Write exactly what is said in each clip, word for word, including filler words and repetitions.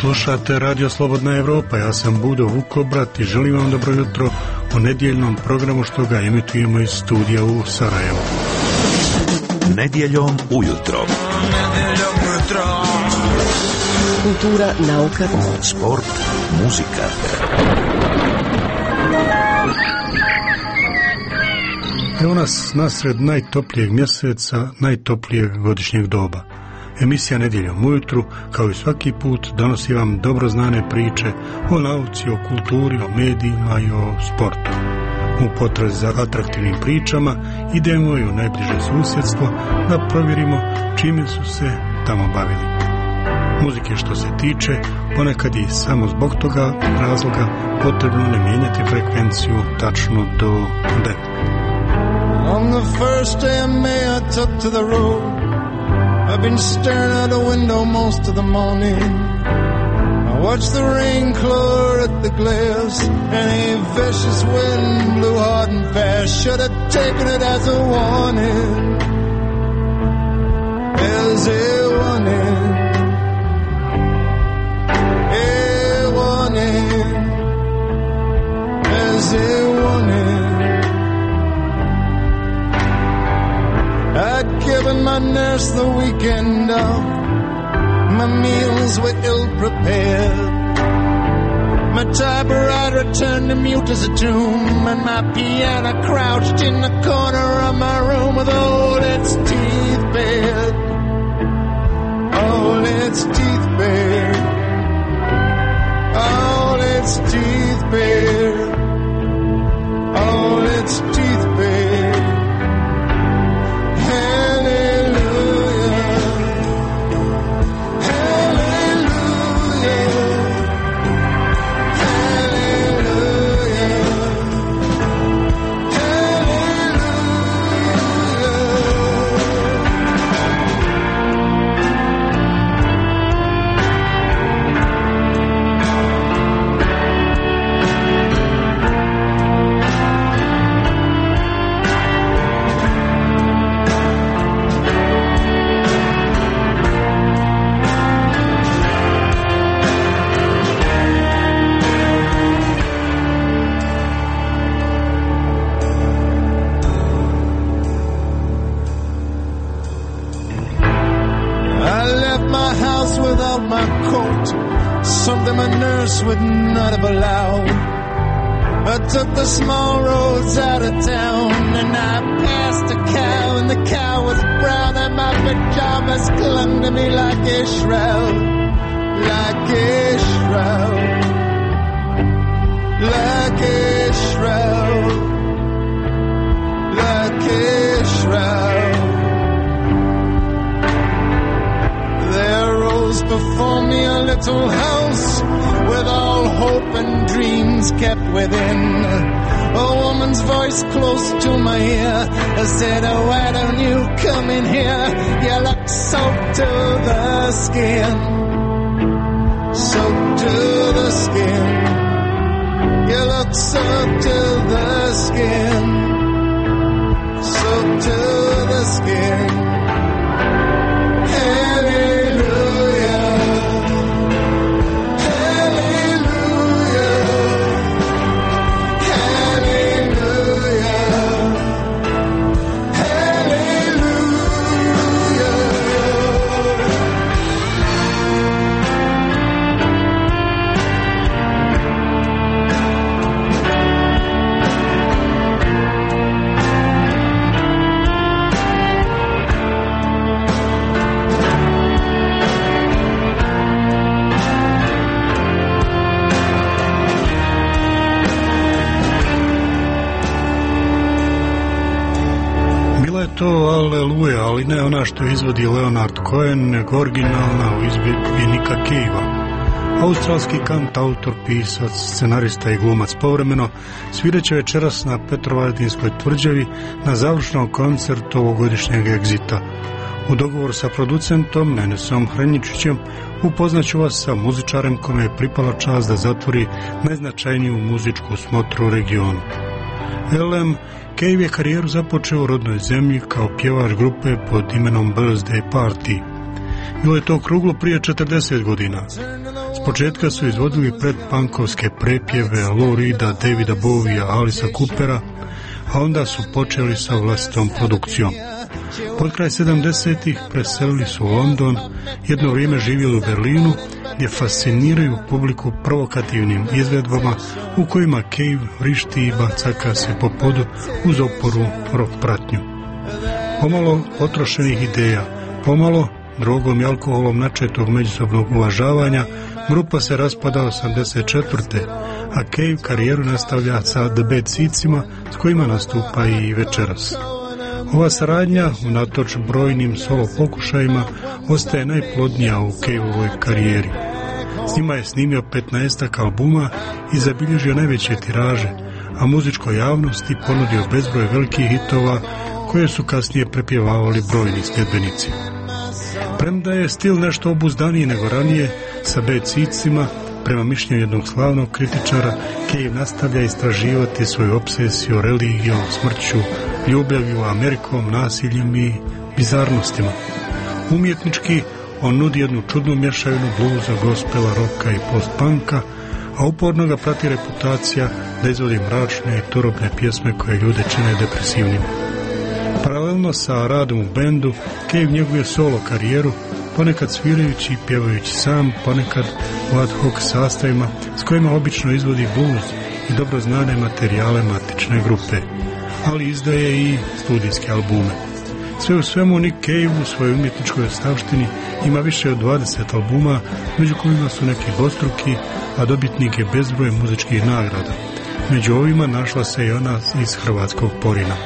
Slušate Radio Slobodna Evropa, ja sam Budo Vukobrat i želim vam dobro jutro u nedjeljnom programu što ga emitujemo iz studija u Sarajevu. Nedjeljom ujutro. Nedjeljom ujutro. Kultura, nauka, sport, muzika. Evo nas nasred najtoplijeg mjeseca, najtoplijeg godišnjeg doba. Emisija Nedjeljom ujutru, kao i svaki put, donosi vam dobro znane priče o nauci, o kulturi, o medijima i o sportu. U potrazi za atraktivnim pričama idemo i u najbliže susjedstvo da provjerimo čime su se tamo bavili. Muzike što se tiče, ponekad i samo zbog toga razloga potrebno ne mijenjati frekvenciju tačno do devet. On the first day of May I took to the road. I've been staring out the window most of the morning. I watched the rain claw at the glass, and a vicious wind blew hard and fast. Should have taken it as a warning, as a warning, a warning, as a warning. I'd given my nurse the weekend off. My meals were ill-prepared. My typewriter turned to mute as a tomb, and my piano crouched in the corner of my room with all its teeth bared. All its teeth bared. All its teeth bared. All its teeth bared. Something my nurse would not have allowed. I took the small roads out of town, and I passed a cow, and the cow was brown, and my pajamas clung to me like a shroud, like a shroud, like a shroud, like a shroud. There rose before me a little house with all hope and dreams kept within. A woman's voice close to my ear said, oh, why don't you come in here? You look soaked to the skin, soaked to the skin. You look soaked to the skin, soaked to the skin. To Aleluja, ali ne ona što izvodi Leonard Cohen, nego originalna u izvedbi Nicka Cavea. Australski kantautor, pisac, scenarista i glumac povremeno svireće večeras na Petrovaradinskoj tvrđavi na završnom koncertu ovogodišnjeg Exita. U dogovoru sa producentom Nenesom Hrenjičićem upoznaću vas sa muzičarem kome je pripala čast da zatvori najznačajniju muzičku smotru u regionu. L M Cave je karijeru započeo u rodnoj zemlji kao pjevač grupe pod imenom Birthday Party. Bilo je to okruglo prije četrdeset godina. S početka su izvodili predpankovske prepjeve Lou Reeda, Davida Bowija, Alisa Coopera, a onda su počeli sa vlastitom produkcijom. Pod kraj sedamdesetih preselili su u London, jedno vrijeme živjeli u Berlinu, gdje fasciniraju publiku provokativnim izvedbama u kojima Cave vrišti i bacaka se po podu uz oporu rock pratnju. Pomalo potrošenih ideja, pomalo drogom i alkoholom načetog međusobnog uvažavanja, grupa se raspada osamdeset četvrte. a Cave karijeru nastavlja sa The Bad Seedsima, s kojima nastupa i večeras. Ova saradnja, unatoč brojnim solo pokušajima, ostaje najplodnija u Caveovoj karijeri. S njima je snimio petnaestak albuma i zabilježio najveće tiraže, a muzičkoj javnosti ponudio bezbroj velikih hitova koje su kasnije prepjevavali brojni sljedbenici. Premda je stil nešto obuzdaniji nego ranije, sa Bad Seedsima, prema mišljenju jednog slavnog kritičara, Cave nastavlja istraživati svoju obsesiju religijom, smrću, ljubavlju, Amerikom, nasiljem i bizarnostima. Umjetnički, on nudi jednu čudnu mješavinu bluza, gospela, roka i post-punka, a uporno ga prati reputacija da izvodi mračne i turobne pjesme koje ljude čine depresivnim. Paralelno sa radom u bendu, Cave njeguje solo karijeru, ponekad svirajući i pjevajući sam, ponekad u ad hoc sastavima s kojima obično izvodi blues i dobro znane materijale matične grupe, ali izdaje i studijske albume. Sve u svemu Nick Cave u svojoj umjetničkoj ostavštini ima više od dvadeset albuma, među kojima su neki dvostruki, a dobitnik je bezbroj muzičkih nagrada. Među ovima našla se i ona iz hrvatskog Porina.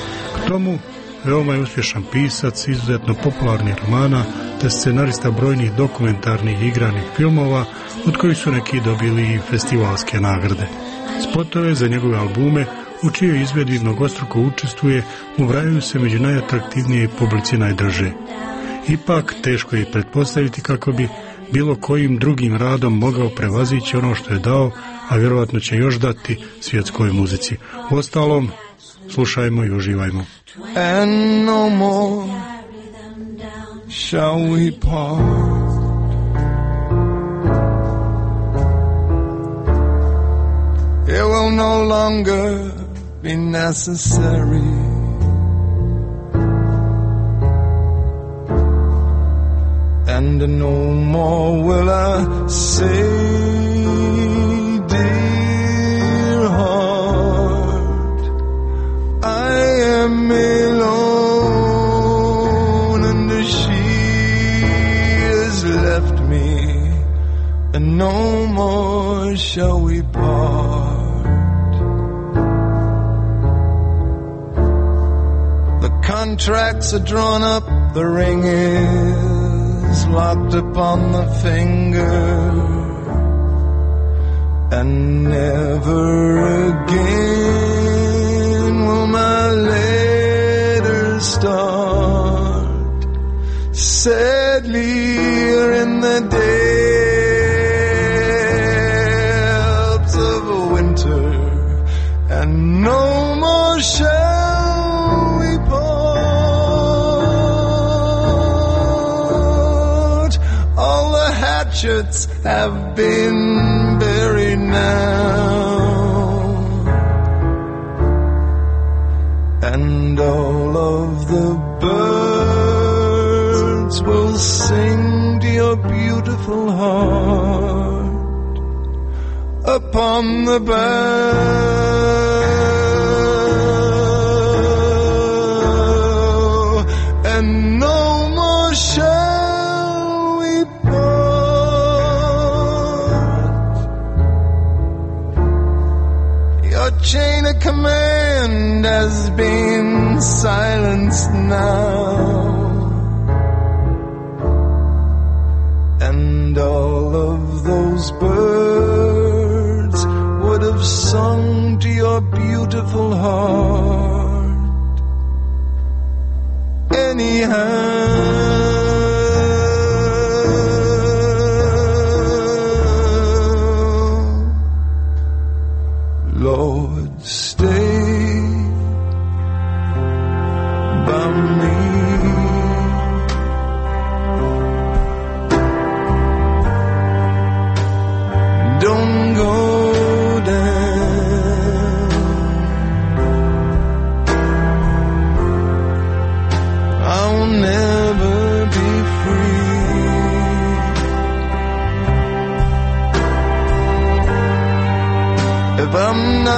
K tomu veoma je uspješan pisac, izuzetno popularnih romana, te scenarista brojnih dokumentarnih i igranih filmova, od kojih su neki dobili i festivalske nagrade. Spotove za njegove albume, u čijoj izvedbi mnogostruko učestvuje, ubrajaju se među najatraktivnije publici najdrže. Ipak, teško je pretpostaviti kako bi bilo kojim drugim radom mogao prevazići ono što je dao, a vjerojatno će još dati svjetskoj muzici. Uostalom, slušajmo i uživajmo. And no more shall we part. It will no longer be necessary. And no more will I say, dear heart, I am alone and she has left me, and no more shall we part. The contracts are drawn up, the ring is locked upon the finger, and never again will my letters start. Sadly, in the depths of winter, and no more shall we part. All the hatchets have been buried now, and all of the birds will sing to your beautiful heart upon the bough, and no more shall we part. Your chain of command has been silenced now, and all of those birds would have sung to your beautiful heart anyhow. Lord, stay by me.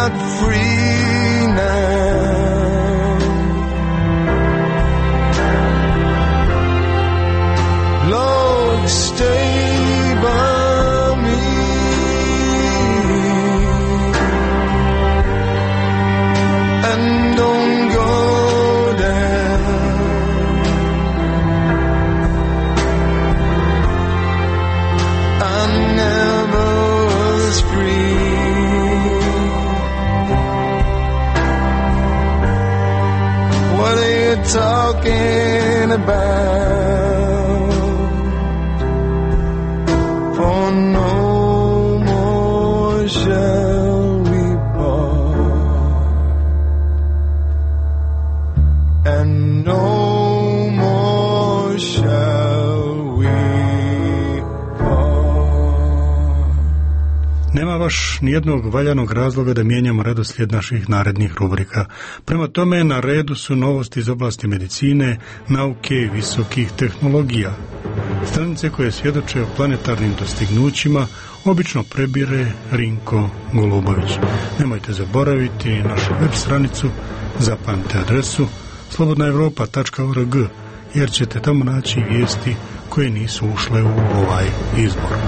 not free now. Lord, stay by me and don't go down. I never was free. What are you talking about? For no more shall we part, and no more shall we part. Nema baš nijednog valjanog razloga da mijenjamo redoslijed naših narednih rubrika. Prema tome, na redu su novosti iz oblasti medicine, nauke i visokih tehnologija. Stranice koje svjedoče o planetarnim dostignućima obično prebire Rinko Golubović. Nemojte zaboraviti našu web stranicu, zapamtite adresu slobodna europa tačka org, jer ćete tamo naći vijesti koje nisu ušle u ovaj izbor.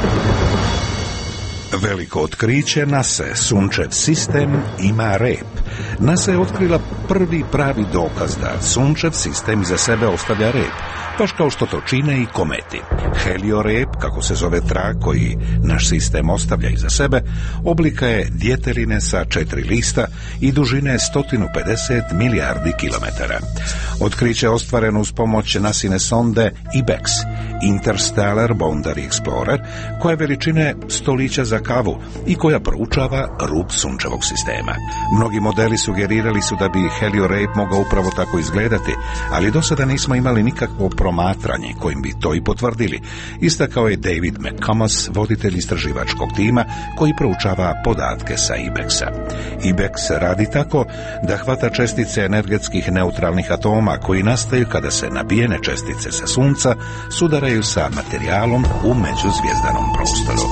Veliko otkriće NASA, Sunčev sistem ima rep. NASA je otkrila prvi pravi dokaz da Sunčev sistem iza sebe ostavlja rep, baš kao što to čine i kometi. Heliorep, kako se zove trag koji naš sistem ostavlja iza sebe, oblika je djeteline sa četiri lista i dužine sto pedeset milijardi kilometara. Otkriće je ostvareno uz pomoć nasine sonde I B E X, Interstellar Boundary Explorer, koja je veličine stolića za kavu i koja proučava rub sunčevog sistema. Mnogi modeli sugerirali su da bi heliorep mogao upravo tako izgledati, ali do sada nismo imali nikakvo promatranje kojim bi to i potvrdili, istakao je David McComas, voditelj istraživačkog tima koji proučava podatke sa I B E X-a. I B E X radi tako da hvata čestice energetskih neutralnih atoma koji nastaju kada se nabijene čestice sa sunca sudaraju sa materijalom u međuzvjezdanom prostoru.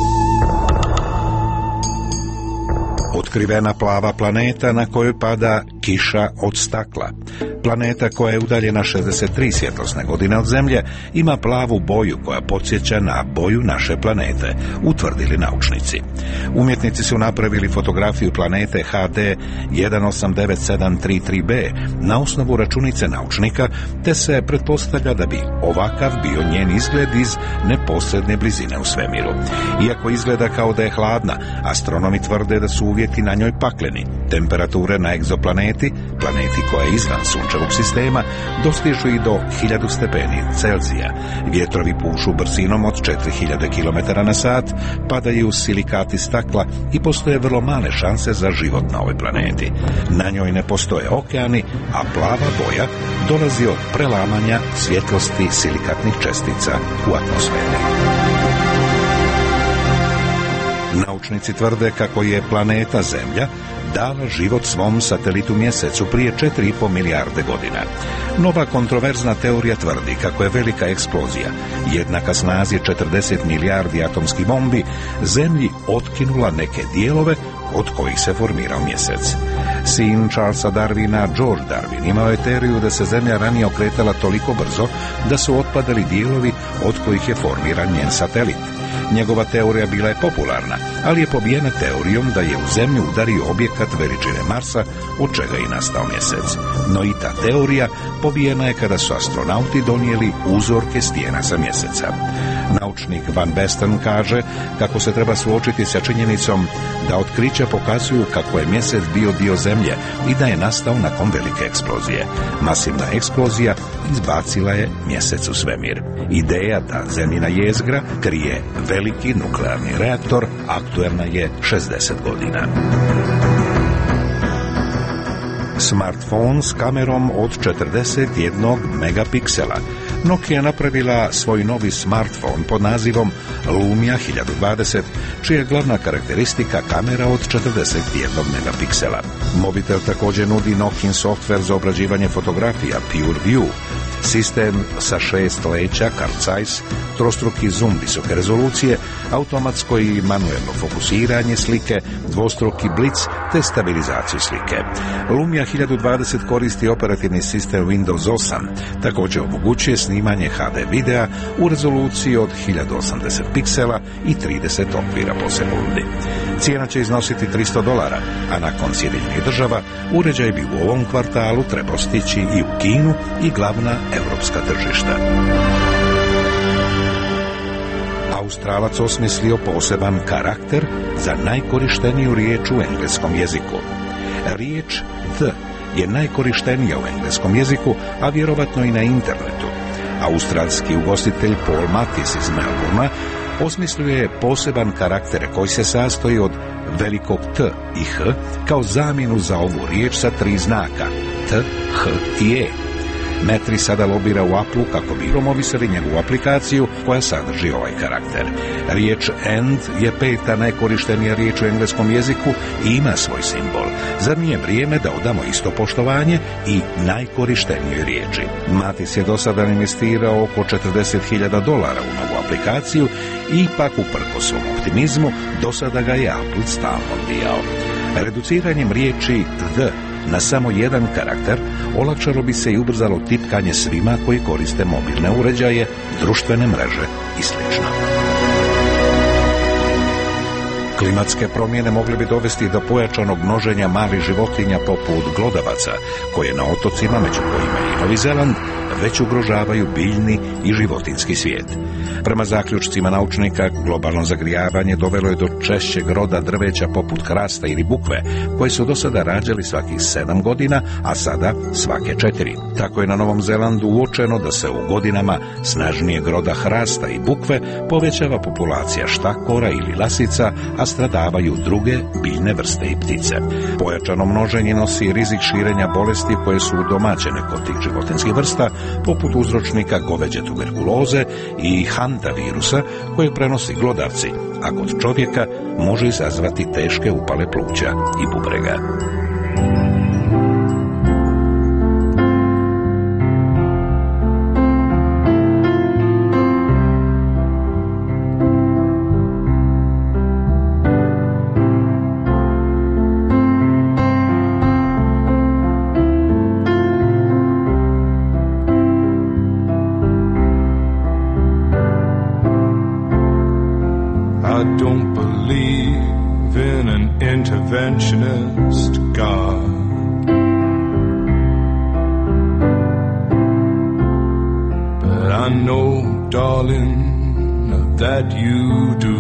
Otkrivena plava planeta na kojoj pada kiša od stakla. Planeta koja je udaljena šezdeset tri svjetlosne godine od Zemlje ima plavu boju koja podsjeća na boju naše planete, utvrdili naučnici. Umjetnici su napravili fotografiju planete H D jedan osam devet sedam tri tri B na osnovu računice naučnika, te se pretpostavlja da bi ovakav bio njen izgled iz neposredne blizine u svemiru. Iako izgleda kao da je hladna, astronomi tvrde da su uvjeti na njoj pakleni. Temperature na egzoplaneti, planeti koja je izvan sunčevog sistema, dostižu i do hiljadu stepeni Celzija. Vjetrovi pušu brzinom od četiri hiljade kilometara na sat, padaju silikati stakla i postoje vrlo male šanse za život na ovoj planeti. Na njoj ne postoje okeani, a plava boja dolazi od prelamanja svjetlosti silikatnih čestica u atmosferi. Naučnici tvrde kako je planeta Zemlja dala život svom satelitu Mjesecu prije četiri i pol milijarde godina. Nova kontroverzna teorija tvrdi kako je velika eksplozija, jednaka snazi četrdeset milijardi atomskih bombi, Zemlji otkinula neke dijelove od kojih se formirao Mjesec. Sin Charlesa Darwina, George Darwin, imao je teoriju da se Zemlja ranije okretala toliko brzo da su otpadali dijelovi od kojih je formiran njen satelit. Njegova teorija bila je popularna, ali je pobijena teorijom da je u Zemlju udario objekat veličine Marsa, od čega je nastao Mjesec. No i ta teorija pobijena je kada su astronauti donijeli uzorke stijena sa Mjeseca. Naučnik Van Besten kaže kako se treba suočiti sa činjenicom da otkrića pokazuju kako je Mjesec bio dio Zemlje i da je nastao nakon velike eksplozije. Masivna eksplozija izbacila je Mjesec u svemir. Ideja da Zemljina jezgra krije veliki nuklearni reaktor aktuelna je šezdeset godina. Smartphone s kamerom od četrdeset jedan megapiksela. Nokia je napravila svoj novi smartphone pod nazivom Lumia hiljadu dvadeset, čija je glavna karakteristika kamera od četrdeset jedan megapiksela. Mobitel također nudi Nokiin software za obrađivanje fotografija PureView. Sistem sa šest leća, Carl trostruki zoom visoke rezolucije, automatsko i manuelno fokusiranje slike, dvostruki blic te stabilizaciju slike. Lumia hiljadu dvadeset koristi operativni sistem Windows osam, također omogućuje snimanje ha de videa u rezoluciji od hiljadu osamdeset piksela i trideset okvira po sekundi. Cijena će iznositi tristo dolara, a nakon Sjedinjenih država uređaj bi u ovom kvartalu trebao stići i u Kinu i glavna europska tržišta. Australac osmislio poseban karakter za najkorišteniju riječ u engleskom jeziku. Riječ the je najkorištenija u engleskom jeziku, a vjerovatno i na internetu. Australski ugostitelj Paul Mattis iz Melbournea osmislio je poseban karakter koji se sastoji od velikog T i H kao zamjenu za ovu riječ sa tri znaka T, H i E. Metri sada lobira u Apple kako bi promovisali njegovu aplikaciju koja sadrži ovaj karakter. Riječ and je peta najkorištenija riječ u engleskom jeziku i ima svoj simbol. Zar nije vrijeme da odamo isto poštovanje i najkorištenijoj riječi? Matis je do sada investirao oko četrdeset hiljada dolara u novu aplikaciju i ipak uprkos svom optimizmu do sada ga je Apple stalno odbijao. Reduciranjem riječi the na samo jedan karakter olakšalo bi se i ubrzalo tipkanje svima koji koriste mobilne uređaje, društvene mreže i sl. Klimatske promjene mogle bi dovesti do pojačanog množenja malih životinja poput glodavaca, koje na otocima, među kojima i Novi Zeland, već ugrožavaju biljni i životinski svijet. Prema zaključcima naučnika, globalno zagrijavanje dovelo je do češćeg roda drveća poput hrasta ili bukve, koje su do sada rađali svakih sedam godina, a sada svake četiri. Tako je na Novom Zelandu uočeno da se u godinama snažnijeg roda hrasta i bukve povećava populacija štakora ili lasica, a stradavaju druge biljne vrste i ptice. Pojačano množenje nosi rizik širenja bolesti koje su domaćene kod tih životinskih vrsta, poput uzročnika goveđe tuberkuloze i hanta virusa koje prenosi glodavci, a kod čovjeka može izazvati teške upale pluća i bubrega. Interventionist God, but I know, darling, that you do.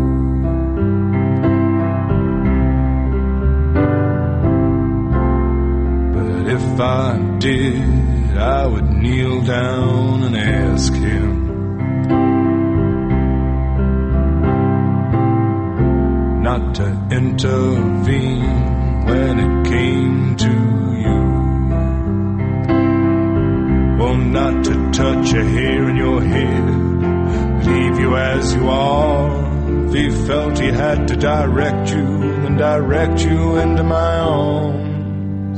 But if I did, I would kneel down and ask him not to intervene when it came to you. Well, not to touch a hair in your head, leave you as you are. If he felt he had to direct you, then direct you into my arms.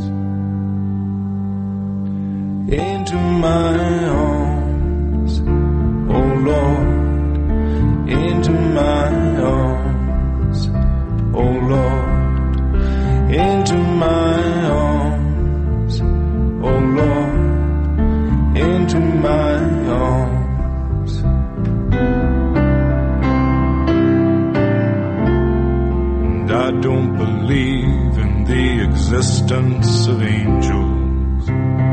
Into my arms, oh Lord, into my arms. Oh Lord, into my arms. Oh Lord, into my arms. And I don't believe in the existence of angels.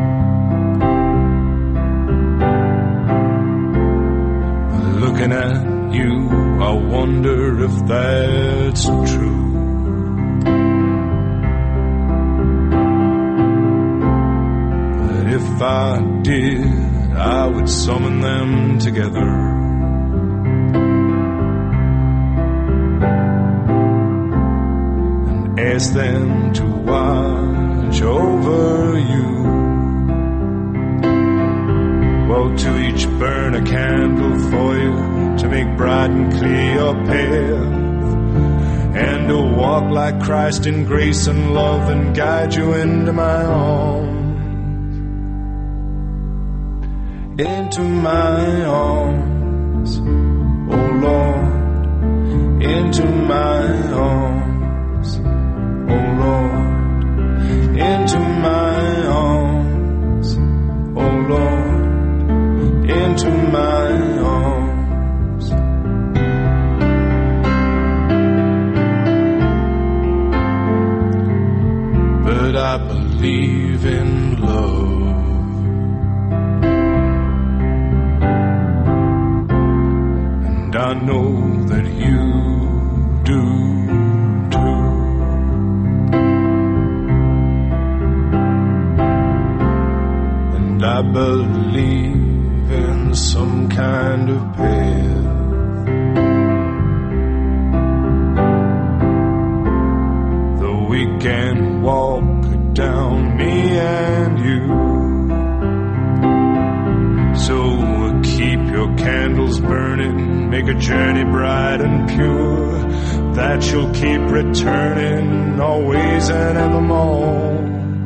But looking at you, I wonder if that's true. But if I did, I would summon them together and ask them to watch over you. Well, to each burn a candle for you, to make bright and clear your path, and to walk like Christ in grace and love and guide you into my arms. into my arms, oh Lord, into my arms, oh Lord, into my arms, oh Lord, into my arms. But I believe in love. I know that you do too. And I believe in some kind of path though we can walk down, me and you. So keep your candles burning, make a journey bright and pure, that you'll keep returning always and evermore.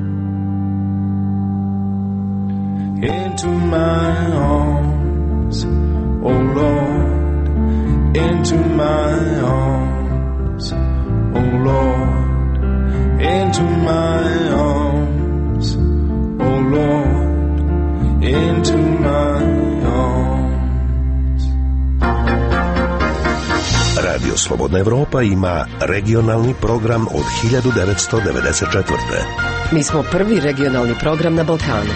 Into my arms, oh Lord, into my arms, oh Lord, into my arms, oh Lord, into my arms. Radio Slobodna Evropa ima regionalni program od hiljadu devetsto devedeset četvrte. Mi smo prvi regionalni program na Balkanu.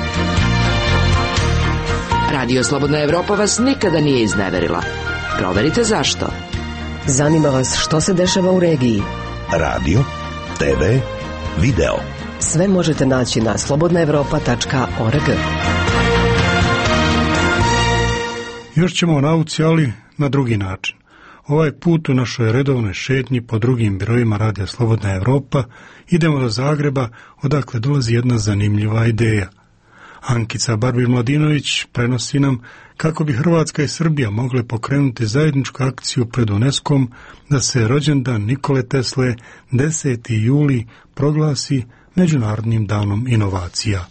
Radio Slobodna Evropa vas nikada nije izneverila. Proverite zašto. Zanima vas što se dešava u regiji. Radio, te ve, video. Sve možete naći na slobodna evropa tačka org. Još ćemo o nauci, ali na drugi način. Ovaj put u našoj redovnoj šetnji po drugim birojima Radija Slobodna Evropa idemo do Zagreba, odakle dolazi jedna zanimljiva ideja. Ankica Barbir-Mladinović prenosi nam kako bi Hrvatska i Srbija mogle pokrenuti zajedničku akciju pred UNESCO-om da se rođendan Nikole Tesle deseti juli proglasi Međunarodnim danom inovacija.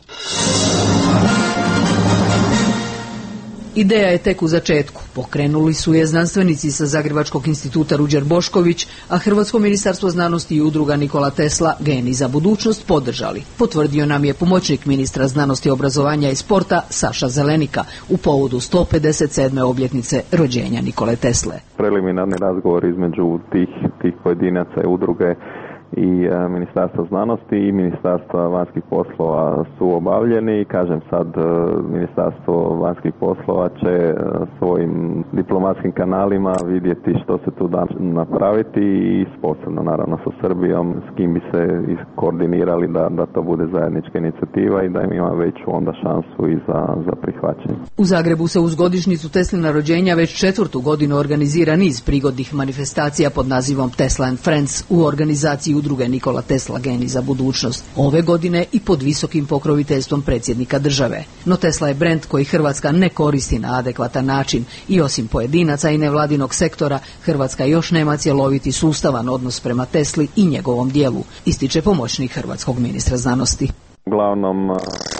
Ideja je tek u začetku. Pokrenuli su je znanstvenici sa Zagrebačkog instituta Ruđer Bošković, a Hrvatsko ministarstvo znanosti i udruga Nikola Tesla Geni za budućnost podržali. Potvrdio nam je pomoćnik ministra znanosti, obrazovanja i sporta Saša Zelenika u povodu sto pedeset sedme obljetnice rođenja Nikole Tesle. Preliminarni razgovor između tih, tih pojedinaca i udruge i e, Ministarstva znanosti i Ministarstva vanjskih poslova su obavljeni i kažem sad e, Ministarstvo vanjskih poslova će e, svojim diplomatskim kanalima vidjeti što se tu da napraviti i posebno naravno sa Srbijom s kim bi se koordinirali da, da to bude zajednička inicijativa i da im ima veću onda šansu i za, za prihvaćanje. U Zagrebu se uz godišnjicu Teslina rođenja već četvrtu godinu organizira niz prigodnih manifestacija pod nazivom Tesla and Friends u organizaciji udruge Nikola Tesla Geni za budućnost. Ove godine i pod visokim pokroviteljstvom predsjednika države. No Tesla je brend koji Hrvatska ne koristi na adekvatan način i osim pojedinaca i nevladinog sektora, Hrvatska još nema cjeloviti sustavan odnos prema Tesli i njegovom dijelu, ističe pomoćnik hrvatskog ministra znanosti. Uglavnom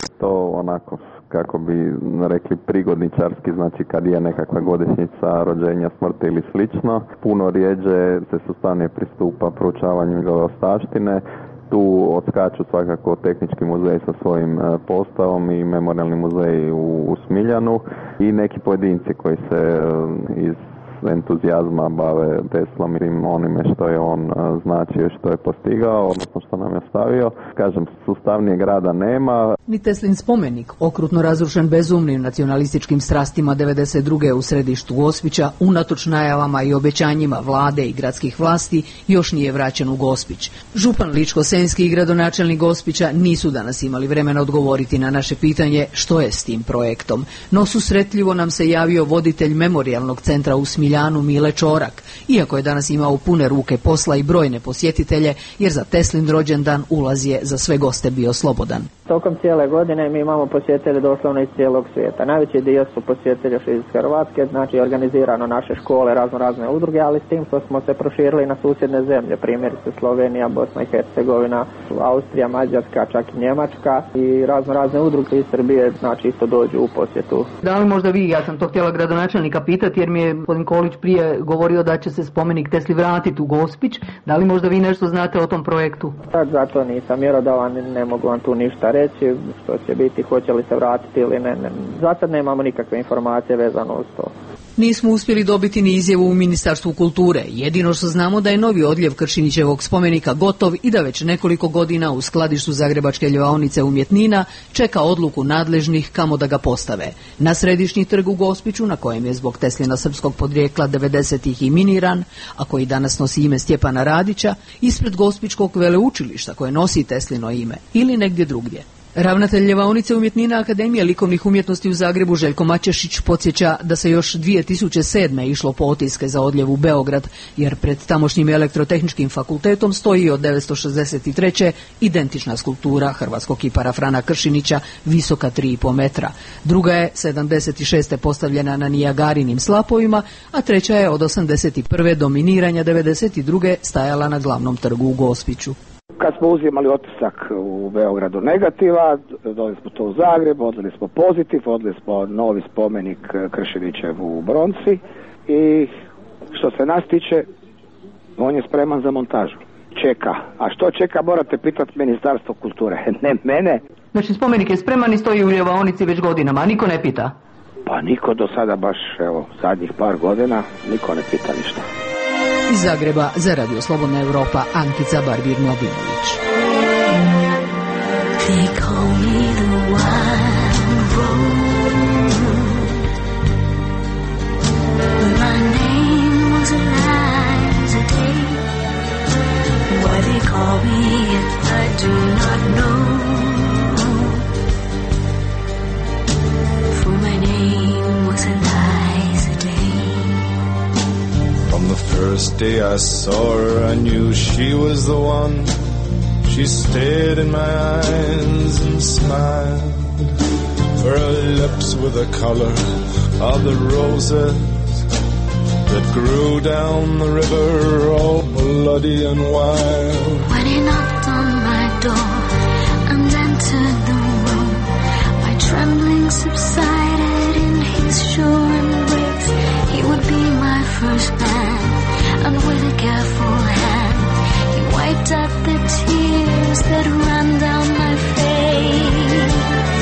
to onako kako bi rekli prigodničarski, znači kad je nekakva godišnjica rođenja, smrti ili slično. Puno rijeđe se sustavnije pristupa proučavanju njegove ostavštine. Tu odskaču svakako Tehnički muzej sa svojim postavom i Memorijalni muzej u, u Smiljanu i neki pojedinci koji se iz entuzijazma bave Teslom i onime što je on značio i što je postigao, odnosno što nam je ostavio. Kažem, sustavnijeg rada nema. Ni Teslin spomenik, okrutno razrušen bezumnim nacionalističkim strastima devedeset druge u središtu Gospića, unatoč najavama i obećanjima vlade i gradskih vlasti, još nije vraćen u Gospić. Župan Ličko-senjski i gradonačelnik Gospića nisu danas imali vremena odgovoriti na naše pitanje što je s tim projektom. No susretljivo nam se javio voditelj Memorijalnog centra u Smiljanu Miljanu Mile Čorak, iako je danas imao pune ruke posla i brojne posjetitelje, jer za Teslin rođendan ulaz je za sve goste bio slobodan. Tokom cijele godine mi imamo posjetitelje doslovno iz cijelog svijeta. Najveći dio su posjetitelji iz Hrvatske, znači organizirano naše škole, razno razne udruge, ali s tim što smo se proširili na susjedne zemlje, primjerice Slovenija, Bosna i Hercegovina, Austrija, Mađarska, čak i Njemačka i razno razne udruge iz Srbije, znači isto dođu u posjetu. Da li možda vi, ja sam to htjela gradonačelnika pitati jer mi je gospodin Kolić prije govorio da će se spomenik Tesli vratiti u Gospić, da li možda vi nešto znate o tom projektu? Sad zato nisam mjerodavan, ne mogu vam tu ništa reći, što će biti, hoće li se vratiti ili ne, ne. Za sad nemamo nikakve informacije vezano uz to. Nismo uspjeli dobiti ni izjavu u Ministarstvu kulture. Jedino što znamo da je novi odljev Kršinićevog spomenika gotov i da već nekoliko godina u skladištu Zagrebačke ljevaonice umjetnina čeka odluku nadležnih kamo da ga postave. Na središnji trg u Gospiću, na kojem je zbog Teslina srpskog podrijekla devedesetih i miniran, a koji danas nosi ime Stjepana Radića, ispred Gospićkog veleučilišta koje nosi Teslino ime, ili negdje drugdje. Ravnatelj ljevaonice umjetnina Akademije likovnih umjetnosti u Zagrebu Željko Mačešić podsjeća da se još dvije tisuće sedme. išlo po otiske za odljev u Beograd, jer pred tamošnjim elektrotehničkim fakultetom stoji od devetsto šezdeset treće identična skulptura hrvatskog kipara Frana Kršinića visoka tri i pol metra. Druga je sedamdeset šeste. postavljena na Nijagarinim slapovima, a treća je od osamdeset prve do miniranja devedeset druge. stajala na glavnom trgu u Gospiću. Kad smo uzimali otisak u Beogradu negativa, dodali smo to u Zagreb, odveli smo pozitiv, odveli smo novi spomenik Kršinićev u Bronci i što se nas tiče, on je spreman za montažu. Čeka. A što čeka, morate pitati Ministarstvo kulture, ne mene. Znači spomenik je spreman i stoji u ljevaonici već godinama, a niko ne pita? Pa niko do sada baš, evo, zadnjih par godina, niko ne pita ništa. Iz Zagreba za Radio Slobodna Europa, Ankica Barbir-Mladinović. They call me the wild rose, but my name was Eliza Day. Why they call me if I do not know, for my name was Eliza Day. From the first day I saw her, I knew she was the one. She stared in my eyes and smiled, for her lips were the color of the roses that grew down the river, all bloody and wild. When he knocked on my door and entered the room, my trembling subsided in his sure embrace. He would be my first man, and with a careful hand he wiped out the tears that ran down my face.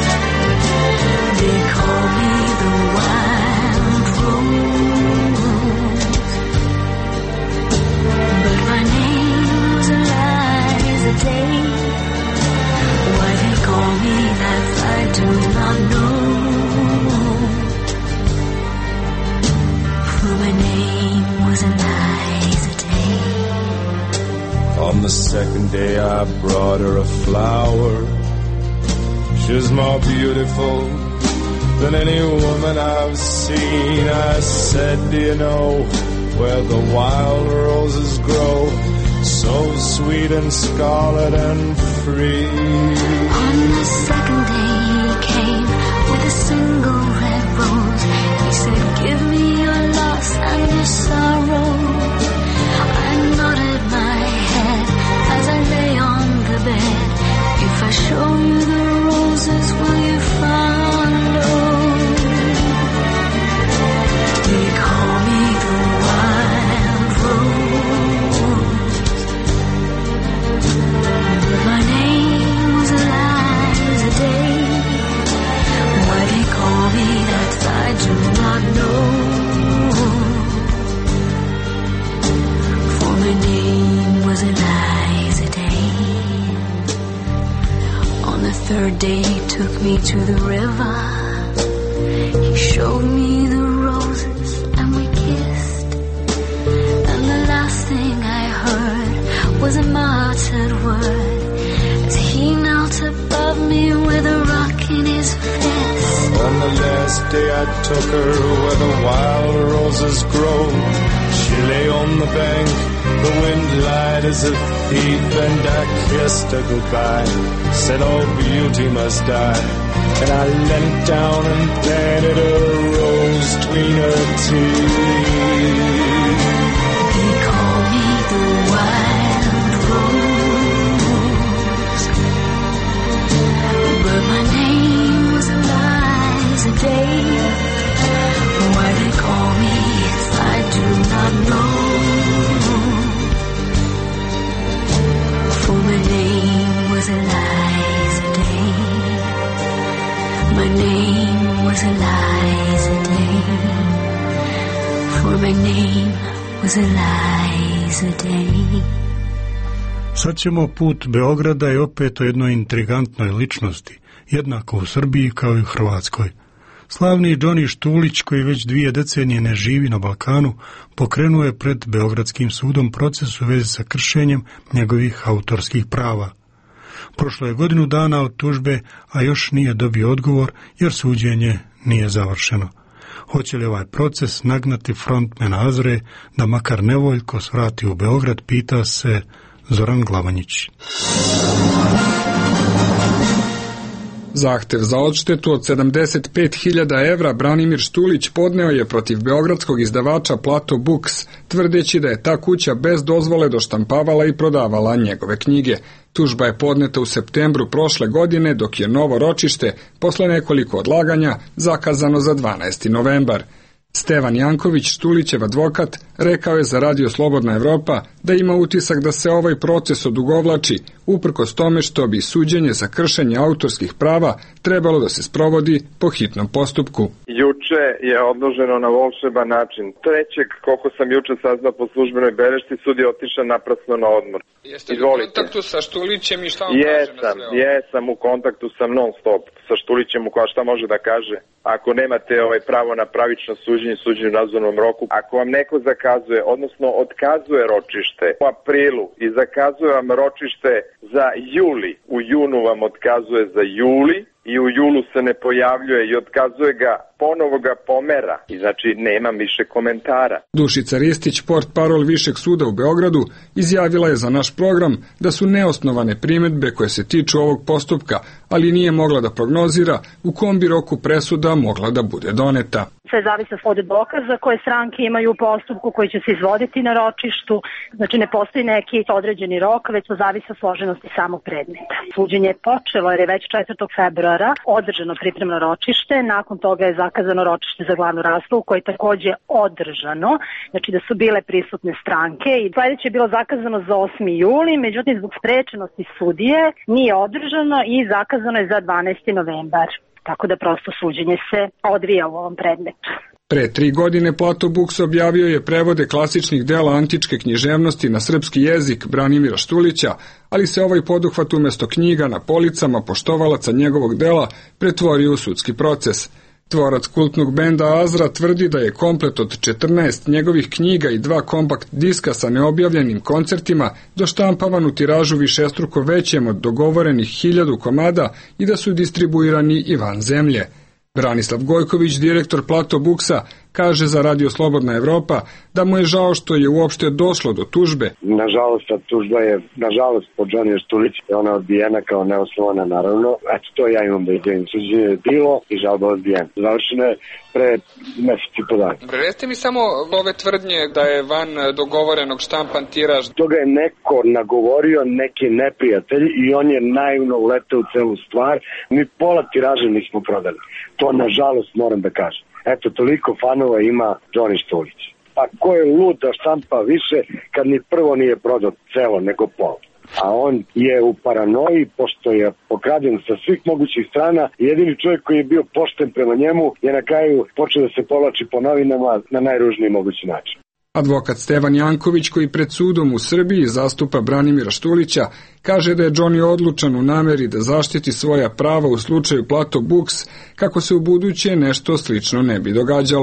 They call me the wild rose, but my name was Eliza Day. Why they call me that I do not know, for my name was Eliza Day. On the second day I brought her a flower. She was more beautiful than any woman I've seen. I said, do you know where the wild roses grow, so sweet and scarlet and free? On the second day he came with a single red rose. He said, give me your loss and your sorrow. I nodded my head as I lay on the bed. If I show you the roses, will you follow? They call me the wild rose, but my name was Eliza Day. Why they call me that I do not know, for my name was Eliza Day. On the third day he took me to the river. He showed me the roses and we kissed, and the last thing I heard was a muttered word as he knelt above me with a rock in his fist. On the last first day I took her where the wild roses grow. She lay on the bank, the wind lied as a thief, and I kissed her goodbye, said all beauty must die. And I leant down and planted a rose between her teeth. They call me the wild rose, but my name was Eliza Day. Why they call me, I do not know, for my name was Eliza Day. My name was Eliza Day, for my name was Eliza Day. Sad ćemo put Beograda i opet o jednoj intrigantnoj ličnosti, jednako u Srbiji kao i u Hrvatskoj. Slavni Johnny Štulić, koji već dvije decenije ne živi na Balkanu, pokrenuo je pred Beogradskim sudom proces u vezi sa kršenjem njegovih autorskih prava. Prošlo je godinu dana od tužbe, a još nije dobio odgovor jer suđenje nije završeno. Hoće li ovaj proces nagnati frontmena Azre da makar nevoljko svrati u Beograd, pita se Zoran Glavanjić. Zahtev za odštetu od sedamdeset pet hiljada evra Branimir Štulić podneo je protiv beogradskog izdavača Plato Books, tvrdeći da je ta kuća bez dozvole doštampavala i prodavala njegove knjige. Tužba je podneta u septembru prošle godine, dok je novo ročište, posle nekoliko odlaganja, zakazano za dvanaesti novembar. Stevan Janković, Štulićev advokat, rekao je za Radio Slobodna Evropa da ima utisak da se ovaj proces odugovlači, uprkos tome što bi suđenje za kršenje autorskih prava trebalo da se sprovodi po hitnom postupku. Juče je odloženo na volšeban način. Trećeg, koliko sam juče saznao po službenoj belešci, sud je otišao naprasno na odmor. Jeste li u kontaktu sa Štulićem i šta on kaže na sve ovo? Jesam u kontaktu sam non stop sa Štulićem, u koja šta može da kaže. Ako nemate ovaj pravo na pravično suđenje, suđenje u nadzornom roku, ako vam neko zakazuje, odnosno otkazuje ročište u aprilu i zakazuje vam ročište za juli, u junu vam otkazuje za juli i u julu se ne pojavljuje i otkazuje ga, ponovo ga pomera i znači nemam više komentara. Dušica Ristić, port parol Višeg suda u Beogradu, izjavila je za naš program da su neosnovane primedbe koje se tiču ovog postupka, ali nije mogla da prognozira u kom bi roku presuda mogla da bude doneta. Sve zavisi od dokaza koje stranke imaju u postupku koji će se izvoditi na ročištu. Znači ne postoji neki određeni rok, već to zavisi od složenosti samog predmeta. Suđenje je počelo jer je već četvrtog februara održano pripremno ročište, nakon toga je zakazano ročište za glavnu raspravu koje je takođe održano, znači da su bile prisutne stranke i sledeće je bilo zakazano za osmi juli, međutim zbog sprečenosti sudije nije održano i zakazano je za dvanaesti novembar. Tako da prosto suđenje se odvija u ovom predmetu. Pre tri godine Plato Books objavio je prevode klasičnih dela antičke književnosti na srpski jezik Branimira Štulića, ali se ovaj poduhvat umesto knjiga na policama poštovalaca njegovog dela pretvorio u sudski proces. Tvorac kultnog benda Azra tvrdi da je komplet od četrnaest njegovih knjiga i dva kompakt diska sa neobjavljenim koncertima doštampavan u tiražu višestruko većem od dogovorenih hiljadu komada i da su distribuirani i van zemlje. Branislav Gojković, direktor Plato Booksa, kaže za Radio Slobodna Evropa da mu je žao što je uopšte došlo do tužbe. Nažalost, ta tužba je, nažalost, po Johnny Štuliću je ona odbijena kao neosnovana, naravno. Eto, to ja imam da idem. Suđenje je bilo i žalba odbijena. Završeno je pre mesec i po dana. Recite mi samo ove tvrdnje da je van dogovorenog štampan tiraž. Toga je neko nagovorio, neki neprijatelj i on je naivno uleteo u celu stvar. Mi pola tiraža nismo prodali. To, nažalost, moram da kažem. Eto, toliko fanova ima Johnny Štulić. Pa ko je lud da štampa više kad ni prvo nije prodao celo, nego pol. A on je u paranoji, pošto je pokraden sa svih mogućih strana. Jedini čovjek koji je bio pošten prema njemu je na kraju počeo da se povlači po novinama na najružniji mogući način. Advokat Stevan Janković, koji pred sudom u Srbiji zastupa Branimira Štulića, kaže da je Johnny odlučan u nameri da zaštiti svoja prava u slučaju Plato Books, kako se u buduće nešto slično ne bi događalo.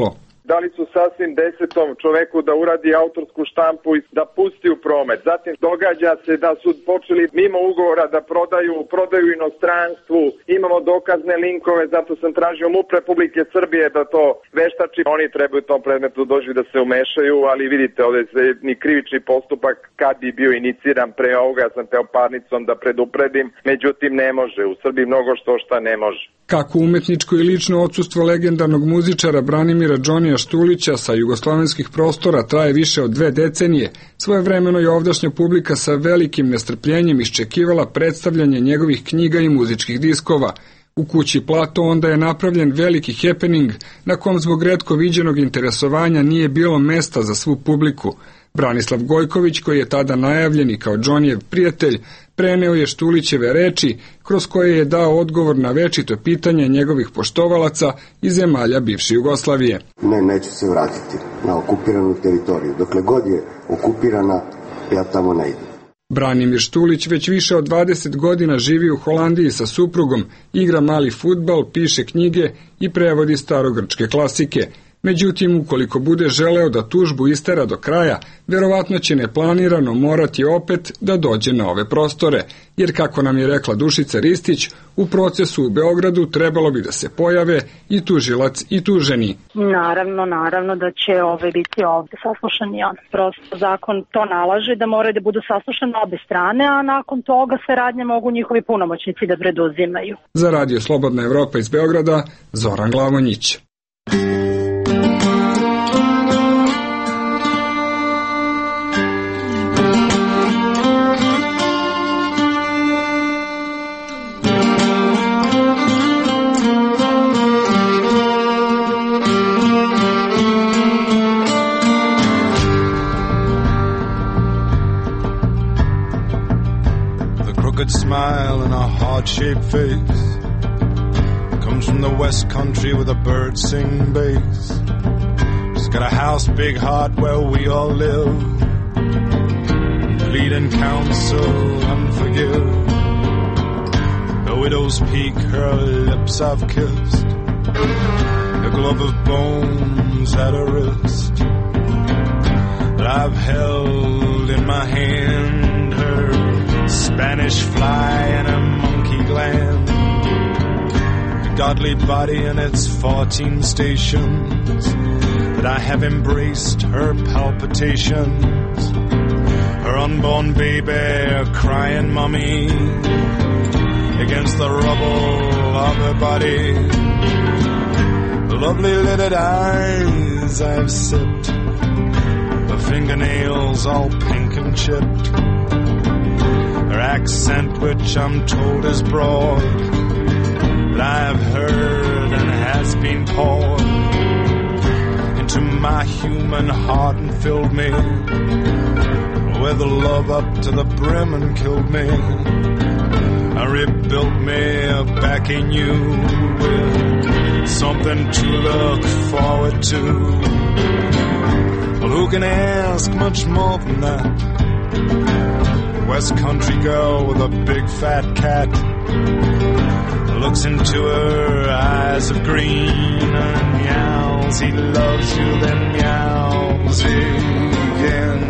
Da li su sasvim desetom čoveku da uradi autorsku štampu i da pusti u promet. Zatim događa se da su počeli mimo ugovora da prodaju, prodaju inostranstvu. Imamo dokazne linkove, zato sam tražio MUP Republike Srbije da to veštači. Oni trebaju u tom predmetu dođu da se umešaju, ali vidite ovde se ni krivični postupak kad bi bio iniciran pre ovoga, ja sam teo parnicom da predupredim, međutim ne može. U Srbiji mnogo što šta ne može. Kako umetničko i lično odsustvo legendarnog muzičara Branimira Džonija Štulića sa jugoslovenskih prostora traje više od dve decenije, svojevremeno je ovdašnja publika sa velikim nestrpljenjem iščekivala predstavljanje njegovih knjiga i muzičkih diskova. U kući Plato onda je napravljen veliki happening na kom zbog retko viđenog interesovanja nije bilo mesta za svu publiku. Branislav Gojković, koji je tada najavljen i kao Džonijev prijatelj, preneo je Štulićeve reči kroz koje je dao odgovor na večito pitanje njegovih poštovalaca iz zemalja bivše Jugoslavije. Ne, neću se vratiti na okupiranu teritoriju. Dokle god je okupirana, ja tamo ne idem. Branimir Štulić već više od dvadeset godina živi u Holandiji sa suprugom, igra mali fudbal, piše knjige i prevodi starogrčke klasike. Međutim, ukoliko bude želeo da tužbu istera do kraja, verovatno će neplanirano morati opet da dođe na ove prostore, jer kako nam je rekla Dušica Ristić, u procesu u Beogradu trebalo bi da se pojave i tužilac i tuženi. Naravno, naravno da će ove biti ovde saslušani on. Prosto zakon to nalaže da moraju da budu saslušane obe strane, a nakon toga se radnje mogu njihovi punomoćnici da preduzimaju. Za Radio Slobodna Evropa iz Beograda, Zoran Glavonjić. Smile and a heart-shaped face comes from the West Country with a bird sing bass. She's got a house, big heart where we all live, plead and counsel and forgive. A widow's peak, her lips I've kissed, a glove of bones at her wrist that I've held in my hand, her Spanish fly and a monkey gland, a godly body and its fourteen stations, that I have embraced her palpitations, her unborn baby, a crying mummy against the rubble of her body, the lovely lidded eyes I've sipped, the fingernails all pink and chipped, her accent which I'm told is broad, that I've heard and has been poured into my human heart and filled me with the love up to the brim and killed me. I rebuilt me back in you with something to look forward to. Well, who can ask much more than that? West Country girl with a big fat cat looks into her eyes of green and meows. He loves you, then meows again.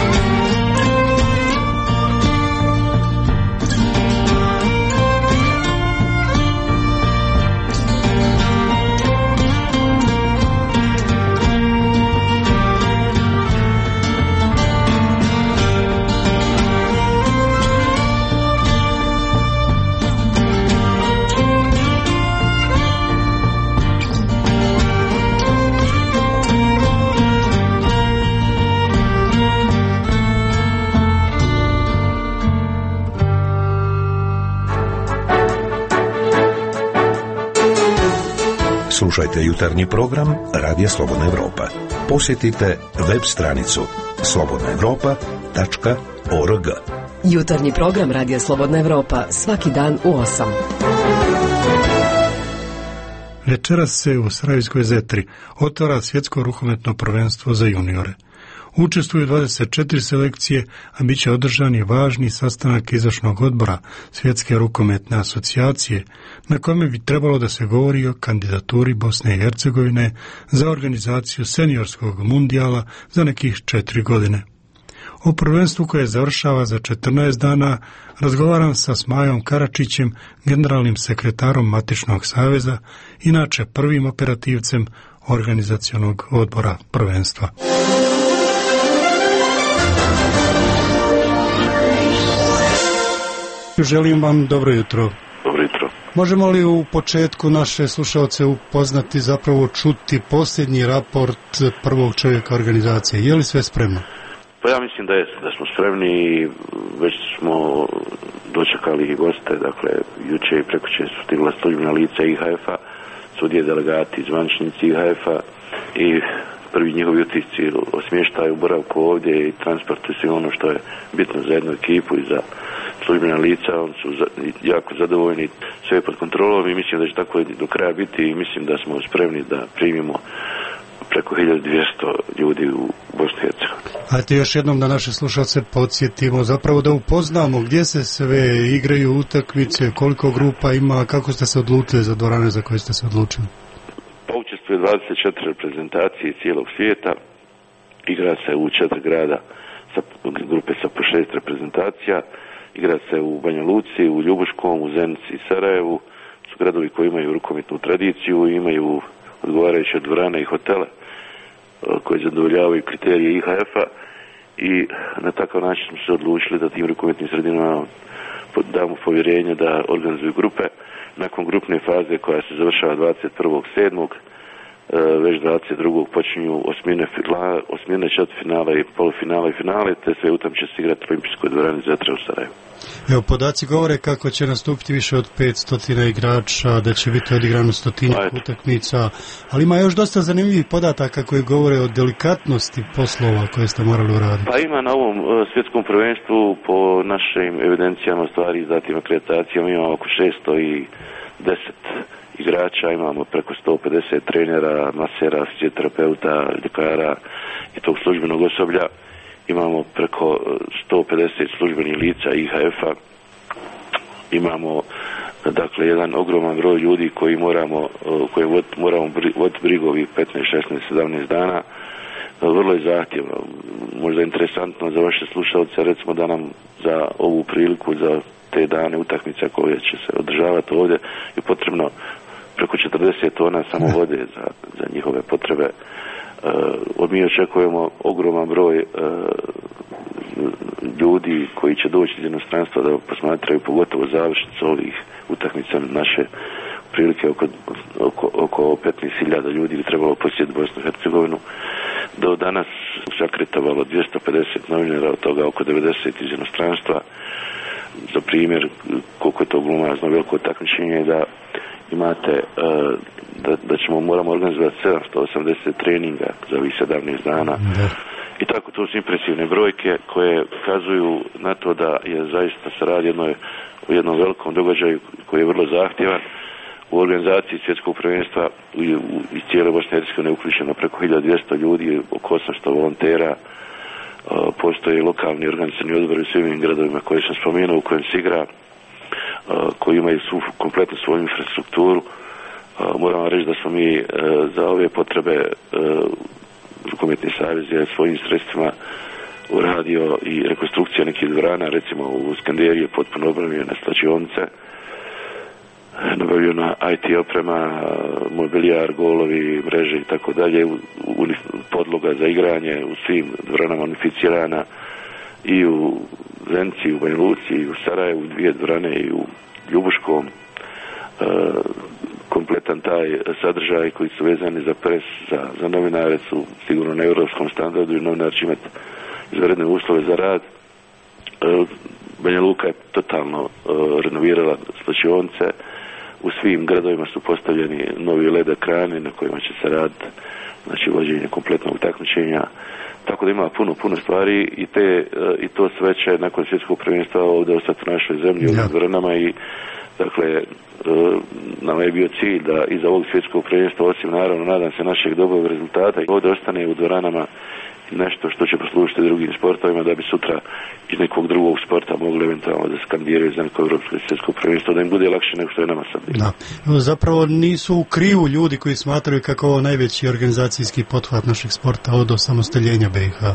Slušajte jutarnji program Radija Slobodna Evropa. Posjetite web stranicu slobodna evropa tačka org. Jutarnji program Radija Slobodna Evropa svaki dan u osam. Večeras se u Sarajevskoj Zetri otvara svjetsko rukometno prvenstvo za juniore. Učestvuju dvadeset četiri selekcije, a bit će održan i važni sastanak izvršnog odbora Svjetske rukometne asocijacije, na kome bi trebalo da se govori o kandidaturi Bosne i Hercegovine za organizaciju seniorskog mundijala za nekih četiri godine. O prvenstvu koje završava za četrnaest dana razgovaram sa Smajom Karačićem, generalnim sekretarom Matičnog saveza, inače prvim operativcem organizacionog odbora prvenstva. Želim vam dobro jutro. Dobro jutro. Možemo li u početku naše slušalce upoznati, zapravo čuti posljednji raport prvog čovjeka organizacije? Je li sve spremno? Pa ja mislim da je, da smo spremni i već smo dočekali goste, dakle juče i prekuće su stigla službena lica I H F-a, sudije, delegati, zvaničnici I H F-a i prvi njihovi utisci o smještaju, boravku ovdje i transportu i sve ono što je bitno za jednu ekipu i za službena lica. Oni su za, jako zadovoljni, sve je pod kontrolom i mislim da će tako do kraja biti i mislim da smo spremni da primimo preko hiljadu dvjesto ljudi u Bosni i Hercegovini. Ajde još jednom da naše slušalce podsjetimo, zapravo da upoznamo gdje se sve igraju utakmice, koliko grupa ima, kako ste se odlučili za dvorane za koje ste se odlučili? Pa učestvuje dvadeset četiri reprezentacije cijelog svijeta, igra se u četiri grada sa grupe sa po šest reprezentacija, igra se u Banja Luci, u Ljubuškom, u Zenici i Sarajevu, su gradovi koji imaju rukometnu tradiciju i imaju odgovarajuće dvorane i hotele koji zadovoljavaju kriterije I H F-a i na takav način smo se odlučili da tim rukometnim sredinama damo povjerenje da organizuju grupe. Nakon grupne faze koja se završava dvadeset prvog sedmog već dvadeset drugog počinju osmine, osmine četvrtfinala i polufinala i finale, te sve utam će se igrati u olimpijskoj dvorani Zetra u Sarajevu. Evo, podaci govore kako će nastupiti više od petsto igrača, da će biti odigrano stotinjak utakmica, ali ima još dosta zanimljivih podataka koji govore o delikatnosti poslova koje ste morali uraditi. Pa ima na ovom uh, svjetskom prvenstvu po našim evidencijama stvari i zatim akreditacijama imamo oko šesto deset igrača, imamo preko sto pedeset trenera, masera, fizioterapeuta, ljekara i tog službenog osoblja. Imamo preko sto pedeset službenih lica I H F-a. Imamo dakle jedan ogroman broj ljudi koji moramo koji vod, moramo voditi brigovi petnaest, šesnaest, sedamnaest dana. Vrlo je zahtjevno. Možda je interesantno za vaše slušalce, recimo da nam za ovu priliku, za te dane utakmica koje će se održavati ovdje je potrebno preko četrdeset tona samo vode za, za njihove potrebe. Uh, mi očekujemo ogroman broj uh, ljudi koji će doći iz inostranstva da posmatraju pogotovo završnicu ovih utakmica naše prilike oko, oko, oko petnaest hiljada ljudi bi trebalo posjetiti Bosnu i Hercegovinu. Do danas se akreditovalo dvjesto pedeset novinara, od toga oko devedeset iz inostranstva. Za primjer, koliko je to glomazno veliko takmičenje da imate uh, da, da ćemo moramo organizovati sedamsto osamdeset treninga za ovih sedamnaest dana. Da. I tako, to su impresivne brojke koje kazuju na to da je zaista se radi jednoj, o jednom velikom događaju koji je vrlo zahtjevan. U organizaciji svjetskog prvenstva u, u, iz cijele Bosne i Hercegovine uključeno preko hiljadu dvjesto ljudi, oko osamsto volontera. Uh, postoje lokalni organizacioni odbori u svim gradovima koje sam spomenuo u kojem se igra, uh, koji imaju svu, kompletnu svoju infrastrukturu. Uh, moram reći da smo mi uh, za ove potrebe uh, rukometni savez je svojim sredstvima uradio i rekonstrukcija nekih dvorana, recimo u Skanderiji je potpuno obnovljena slačionice, nabavljena I T oprema, mobilijar, golovi, mreže i tako dalje, podloga za igranje u svim dvoranama unificirana i u Zenici, i u Banja Luci, i u Sarajevu, dvije dvorane i u Ljubuškom. E, kompletan taj sadržaj koji su vezani za pres, za, za novinare su sigurno na europskom standardu i novinar će imati izvanredne uslove za rad. E, Banja Luka je totalno e, renovirala slačionice. U svim gradovima su postavljeni novi L E D ekrani na kojima će se raditi, znači vođenje kompletnog takmičenja. Tako da ima puno, puno stvari i, te, i to sve će nakon svjetskog prvenstva ovdje ostati u našoj zemlji, u dvoranama i dakle nam je bio cilj da iza ovog svjetskog prvenstva, osim naravno nadam se našeg dobrog rezultata, ovdje ostane u dvoranama nešto što će poslužiti drugim sportovima da bi sutra iz nekog drugog sporta mogli eventualno da skandiraju za neko evropsko i svjetsko prvenstvo, da im bude lakše nego što je nama sad. Da. Zapravo nisu u krivu ljudi koji smatraju kako ovo najveći organizacijski pothvat našeg sporta od osamostaljenja B i H.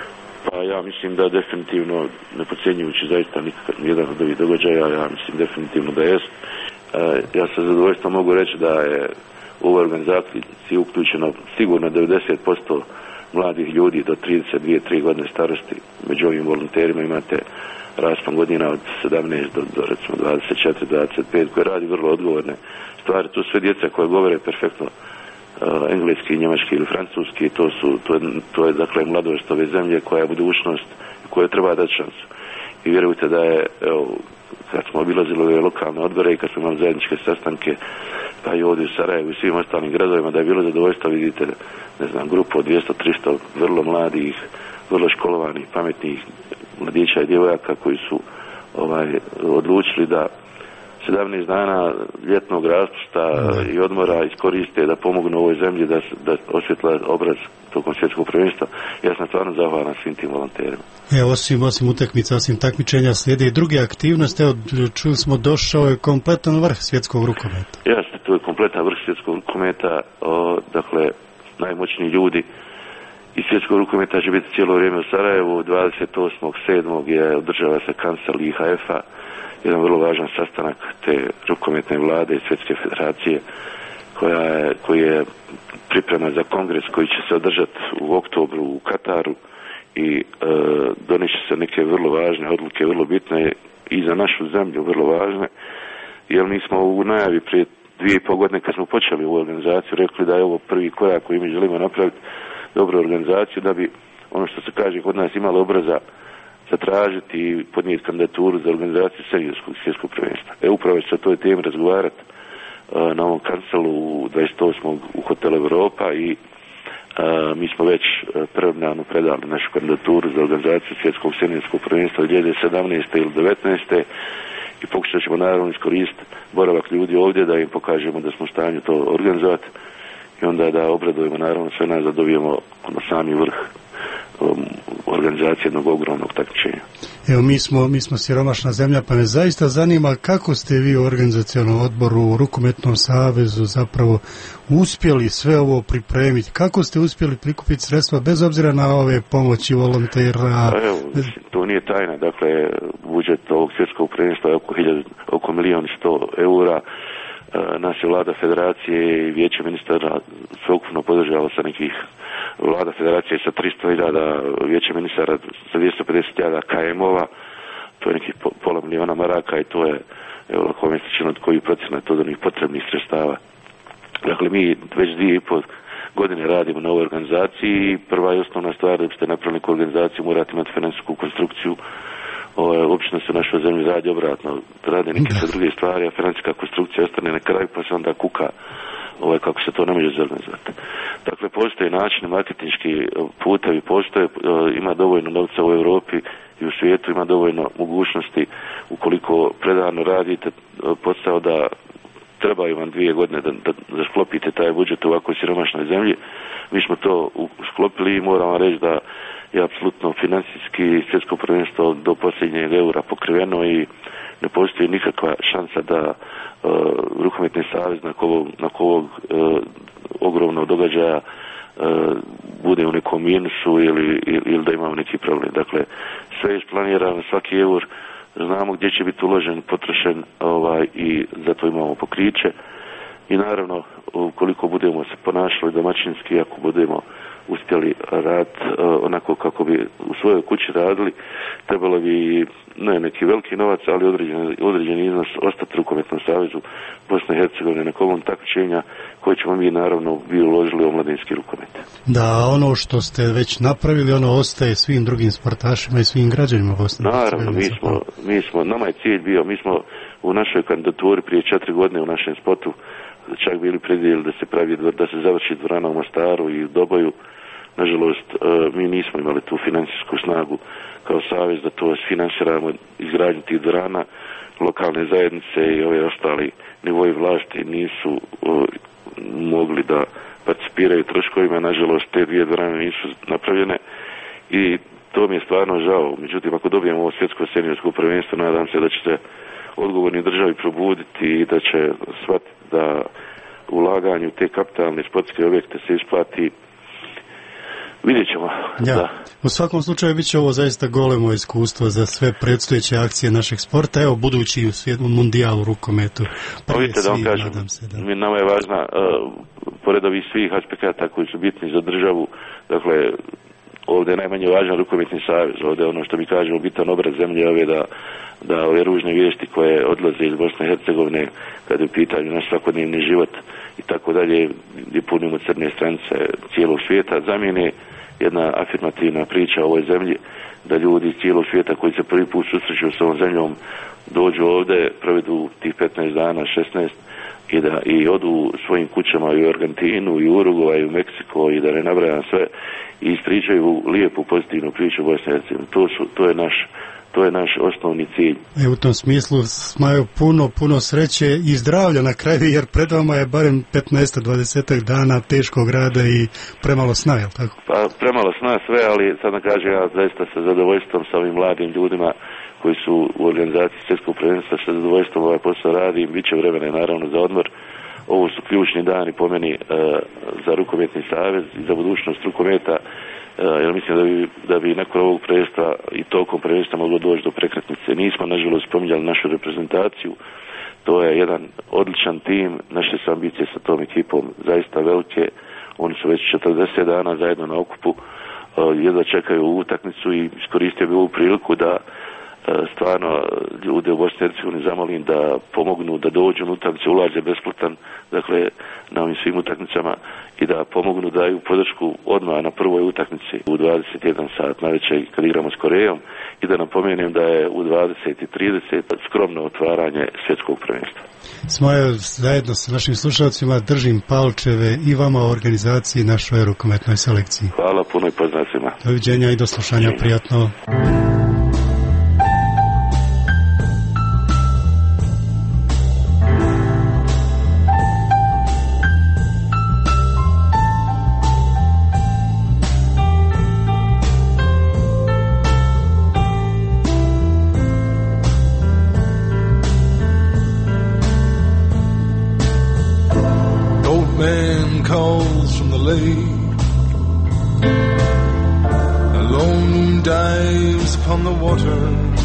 Pa ja mislim da definitivno, ne podcjenjujući zaista nikad nijedan od ovih događaja, ja mislim definitivno da jest. E, ja sa zadovoljstvom mogu reći da je u ovoj organizaciji uključeno sigurno devedeset posto mladih ljudi do trideset dvije tri godine starosti. Među ovim volonterima imate raspon godina od sedamnaest do, do recimo dvadeset četiri dvadeset pet koji radi vrlo odgovorne stvari. To su sve djeca koje govore perfektno uh, engleski, njemački ili francuski. To su, to je, to je dakle mladost ove zemlje koja je budućnost koja treba dati šansu. I vjerujte da je, evo, kad smo obilazili ove lokalne odbore i kad smo imali zajedničke sastanke, pa i ovdje u Sarajevu i svim ostalim gradovima, da je bilo zadovoljstvo, vidite, ne znam, grupu od dvjesto tristo vrlo mladih, vrlo školovanih, pametnih mladića i djevojaka koji su ovaj, odlučili da sedamnaest dana ljetnog raspusta i odmora iskoriste da pomognu ovoj zemlji da, da osvjetla obraz tokom svjetskog prvenstva. Ja sam stvarno zahvalan svim tim volonterima. E, osim, osim utakmica, osim takmičenja slijede i druge aktivnosti. Evo, čuli smo, došao je kompletan vrh svjetskog rukometa. Jasno, to je kompletan vrh svjetskog rukometa. O, dakle, najmoćniji ljudi i svjetskog rukometa će biti cijelo vrijeme u Sarajevu. dvadeset osmog sedmog je održava se kancel I H F-a, jedan vrlo važan sastanak te rukometne vlade i svjetske federacije koja je, koji je priprema za kongres koji će se održati u oktobru u Kataru i e, donijet se neke vrlo važne odluke, vrlo bitne i za našu zemlju vrlo važne, jer mi smo u najavi prije dvije i pol godine kad smo počeli ovu organizaciju rekli da je ovo prvi korak koji mi želimo napraviti dobru organizaciju da bi ono što se kaže kod nas imalo obraza zatražiti i podnijeti kandidaturu za organizaciju seniorskog svjetskog prvenstva. E upravo će se o toj temi razgovarati uh, na ovom kancelu u dvadeset osmog u hotelu Europa i uh, mi smo već uh, prvenano predali našu kandidaturu za organizaciju svjetskog seniorskog prvenstva dvije tisuće sedamnaeste ili devetnaeste i pokušat ćemo naravno iskoristiti boravak ljudi ovdje da im pokažemo da smo u stanju to organizovati i onda da obradujemo naravno sve nas da dobijemo na sami vrh um, organizacije jednog ogromnog takmičenja. Evo, mi smo, mi smo siromašna zemlja, pa me zaista zanima kako ste vi u organizacionom odboru, u Rukometnom savezu zapravo uspjeli sve ovo pripremiti, kako ste uspjeli prikupiti sredstva bez obzira na ove pomoći volontera? Pa evo, to nije tajna, dakle budžet ovog svjetskog prvenstva je oko, oko milijon sto eura. Nas je vlada federacije i vijeće ministara sveukupno podržalo sa nekih vlada federacije sa tristo hiljada, vijeće ministara sa dvjesto pedeset hiljada K M-ova, to je nekih pola miliona maraka i to je, evo, lako mjesečno od koji procjena to do njih potrebnih sredstava. Dakle, mi već dvije i pol godine radimo na ovoj organizaciji i prva i osnovna stvar da biste napravili neku organizaciju morate imati financijsku konstrukciju. Uopćeno se u našoj zemlji radi obratno, rade neke sa druge stvari, a financijska konstrukcija ostane na kraju pa se onda kuka ovaj, kako se to ne može zorganizovati. Dakle, postoje načini, marketinški putevi, postoje, ima dovoljno novca u Europi i u svijetu, ima dovoljno mogućnosti ukoliko predano radite posao da trebaju vam dvije godine da, da, da sklopite taj budžet u ovakvoj siromašnoj zemlji. Mi smo to sklopili i moram vam reći da je apsolutno financijski svjetsko prvenstvo do posljednjeg eura pokriveno i ne postoji nikakva šansa da uh, Rukometni savez nakon ovog, nakon ovog uh, ogromnog događaja uh, bude u nekom minusu ili, ili, ili da imamo neki problem. Dakle, sve je isplanirano, svaki eur znamo gdje će biti uložen, potrošen ovaj, i zato imamo pokriće. I naravno, ukoliko budemo se ponašali domaćinski, ako budemo uspjeli rad uh, onako kako bi u svojoj kući radili, trebalo bi ne neki veliki novac, ali određen, određen iznos ostati Rukometnom savezu Bosne i Hercegovine na ovom takmičenja koje ćemo mi naravno bi uložili u omladinski rukomet. Da, ono što ste već napravili, ono ostaje svim drugim sportašima i svim građanima Bosne. Naravno, mi smo, mi smo, nama je cilj bio, mi smo u našoj kandidaturi prije četiri godine u našem spotu čak bili predvidjeli da se pravi, da se završi dvorana u Mostaru i u Doboju. Nažalost, mi nismo imali tu financijsku snagu kao savez da to finansiramo izgradnju tih dvorana. Lokalne zajednice i ove ostali nivoji vlasti nisu mogli da participiraju troškovima. Nažalost, te dvije dvorane nisu napravljene i to mi je stvarno žao. Međutim, ako dobijemo ovo svjetsko seniorsko prvenstvo, nadam se da će se odgovorni državi probuditi i da će shvatiti da ulaganje u te kapitalne sportske objekte se isplati. Vidjet ćemo. Ja. Da. U svakom slučaju bit će ovo zaista golemo iskustvo za sve predstojeće akcije našeg sporta. Evo, budući u svijetu mundijalu rukometu. Pa vidite da vam kažem, se, da. nama je važna, uh, pored ovih svih aspekata koji su bitni za državu, dakle, ovdje je najmanje važan rukometni savez, ovdje je ono što mi kažemo bitan obraz zemlje ove da, da ove ružne vijesti koje odlaze iz Bosne i Hercegovine kad je u pitanju naš svakodnevni život i tako dalje, gdje punimo crne stranice cijelog svijeta, zamijene jedna afirmativna priča o ovoj zemlji, da ljudi iz cijelog svijeta koji se prvi put susreću s ovom zemljom dođu ovdje, provedu tih petnaest dana, šesnaest i da i odu svojim kućama i u Argentinu i u Uruguay i u Meksiko i da ne nabrajam sve i ispričaju lijepu pozitivnu priču u Bosni i Hercegovini. To su, to je naš To je naš osnovni cilj. E, u tom smislu, Smajo, puno, puno sreće i zdravlja na kraju, jer pred vama je barem petnaest do dvadeset dana teškog rada i premalo sna, je li tako? Pa, premalo sna sve, ali sad da kažem, ja zaista sa zadovoljstvom sa ovim mladim ljudima koji su u organizaciji svjetskog prvenstva, sa zadovoljstvom ovaj posao radim, bit će vremena naravno za odmor. Ovo su ključni dani po meni e, za rukometni savez i za budućnost rukometa. Uh, jer mislim da bi, da bi nakon ovog prvenstva i tokom prvenstva moglo doći do prekretnice. Nismo, nažalost, spominjali našu reprezentaciju. To je jedan odličan tim. Naše su ambicije sa tom ekipom zaista velike. Oni su već četrdeset dana zajedno na okupu. Uh, jedva čekaju utakmicu i iskoristio bi ovu priliku da uh, stvarno ljude u Bosni i Hercegovini zamolim da pomognu, da dođu na utakmicu, ulaz je besplatan, dakle, na ovim svim utakmicama i da pomognu, daju podršku odmah na prvoj utakmici u dvadeset jedan sat navečer kad igramo s Korejom i da napomenem da je u dvadeset i trideset skromno otvaranje svjetskog prvenstva. Smajo, zajedno sa našim slušalcima držim palčeve i vama u organizaciji našoj rukometnoj selekciji. Hvala puno i pozdrav svima. Doviđenja i do slušanja, prijatno. Calls from the lake, a lone moon dives upon the water.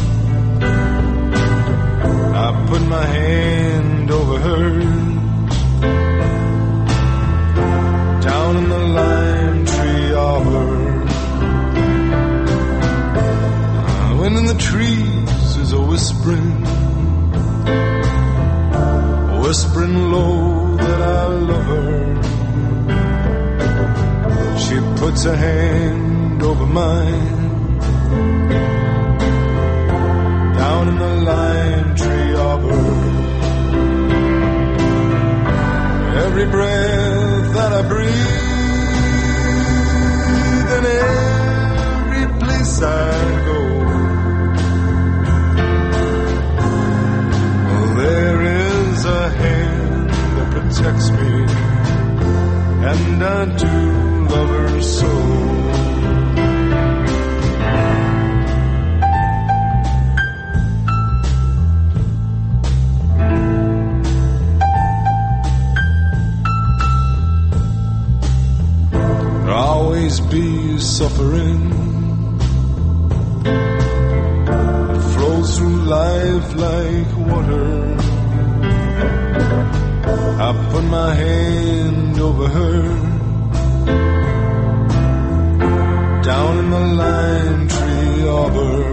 I put my hand over hers, down in the lime tree arbor. The wind in the trees is a whispering, whispering low that I love her. She puts her hand over mine, down in the lime tree arbor. Every breath that I breathe, and every place I go, well, there is a hand that protects me, and I do love her so. There'll always be suffering that flows through life like water. I put my hand over her, down in the lime tree arbor.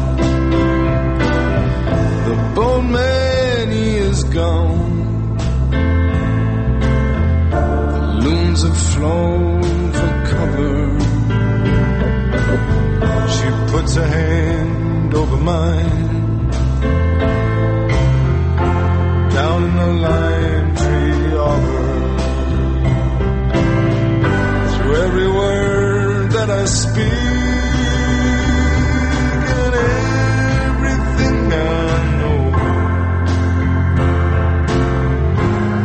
The bone man, he is gone. The loons have flown for cover. She puts her hand over mine, down in the lime tree arbor. Through every word that I speak and everything I know,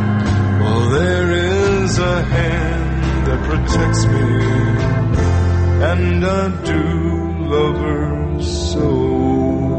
well, there is a hand that protects me, and a true lover's soul.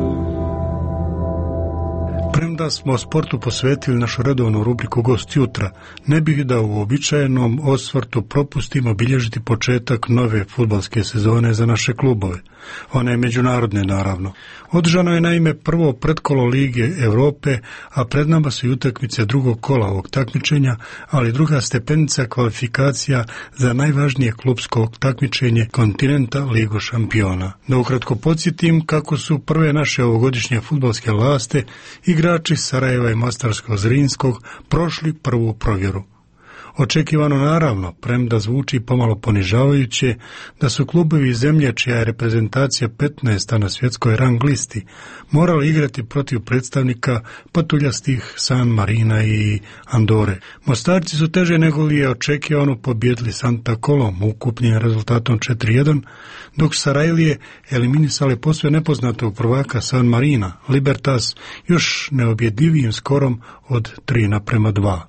Premda smo sportu posvetili našu redovnu rubriku Gost jutra, ne bih da u uobičajenom osvrtu propustimo obilježiti početak nove fudbalske sezone za naše klubove. One međunarodne, naravno. Održano je naime prvo pretkolo Lige Europe, a pred nama su i utakmice drugog kola ovog takmičenja, ali druga stepenica kvalifikacija za najvažnije klupsko takmičenje kontinenta Ligu šampiona. Da ukratko podsjetim kako su prve naše ovogodišnje fudbalske laste igrači Sarajeva i Mostarskog Zrinskog prošli prvu provjeru. Očekivano naravno, premda zvuči pomalo ponižavajuće, da su klubovi iz zemlje čija je reprezentacija petnaesta na svjetskoj rang listi morali igrati protiv predstavnika patuljastih San Marina i Andore. Mostarci su teže nego li je očekivano pobijedili Santa Colom ukupnim rezultatom četiri jedan, dok Sarajlije eliminisale posve nepoznatog prvaka San Marina, Libertas, još neobjedljivijim skorom od tri naprema dva.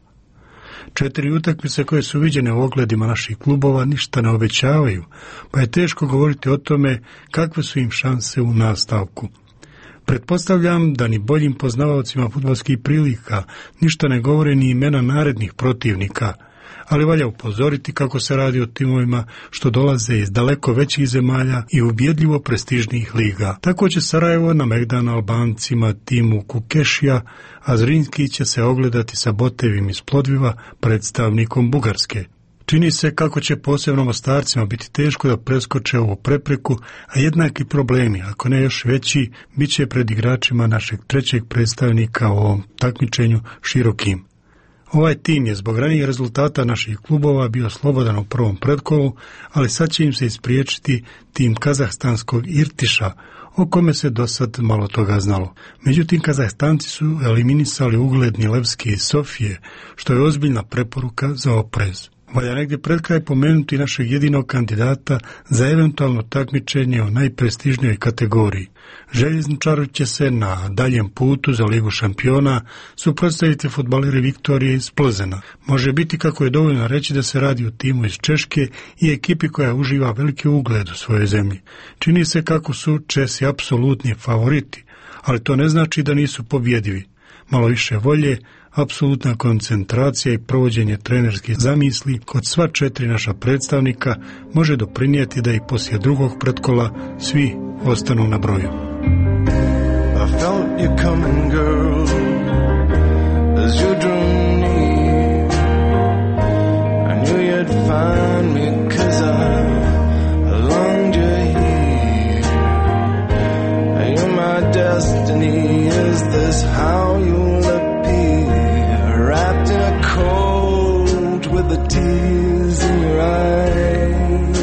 Četiri utakmice koje su viđene u ogledima naših klubova ništa ne obećavaju, pa je teško govoriti o tome kakve su im šanse u nastavku. Pretpostavljam da ni boljim poznavaocima fudbalskih prilika ništa ne govore ni imena narednih protivnika, ali valja upozoriti kako se radi o timovima što dolaze iz daleko većih zemalja i ubjedljivo prestižnijih liga. Tako će Sarajevo namegdano Albancima timu Kukešija, a Zrinski će se ogledati sa Botevim iz Plodviva, predstavnikom Bugarske. Čini se kako će posebno Mostarcima biti teško da preskoče ovu prepreku, a jednaki problemi, ako ne još veći, bit će pred igračima našeg trećeg predstavnika u ovom takmičenju Širokim. Ovaj tim je zbog ranijih rezultata naših klubova bio slobodan u prvom pretkolu, ali sad će im se ispriječiti tim kazahstanskog Irtiša, o kome se do sad malo toga znalo. Međutim, Kazahstanci su eliminisali ugledni Levski iz Sofije, što je ozbiljna preporuka za oprez. Valja negdje pred kraj pomenuti našeg jedinog kandidata za eventualno takmičenje u najprestižnijoj kategoriji. Željezničaru će se na daljem putu za Ligu šampiona suprotstaviti fudbaleri Viktorije iz Plzena. Može biti kako je dovoljno reći da se radi o timu iz Češke i ekipi koja uživa veliki ugled u svojoj zemlji. Čini se kako su Česi apsolutni favoriti, ali to ne znači da nisu pobjedivi. Malo više volje, apsolutna koncentracija i provođenje trenerskih zamisli kod sva četiri naša predstavnika može doprinijeti da i poslije drugog pretkola svi ostanu na broju. I felt you coming, girl, as you drew near. I knew you'd find me, cause I longed you here. You're my destiny, is this how you'll appear? Wrapped in a coat with the tears in your eyes.